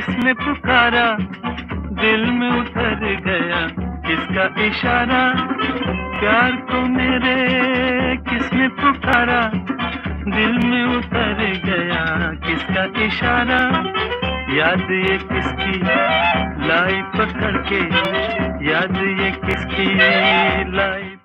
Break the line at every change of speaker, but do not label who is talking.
किसने पुकारा, दिल में उतर गया किसका इशारा। प्यार को मेरे किसने पुकारा, दिल में उतर गया किसका इशारा। याद ये किसकी लाई पकड़ के, याद ये किसकी लाई